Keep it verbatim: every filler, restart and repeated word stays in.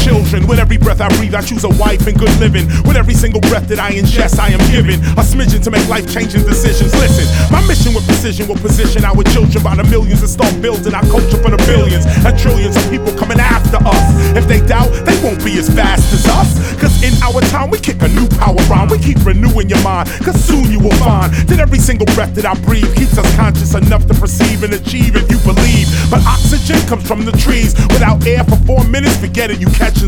children. With every breath I breathe, I choose a wife and good living. With every single breath that I ingest, I am given a smidgen to make life-changing decisions. Listen, my mission with precision will position our children by the millions and start building our culture for the billions and trillions of people coming after us. If they doubt, they won't be as fast as us. Cause in our time, we kick a new power rhyme. We keep renewing your mind, cause soon you will find that every single breath that I breathe keeps us conscious enough to perceive and achieve if you believe. But oxygen comes from the trees. Without air for four minutes, forget it, you catch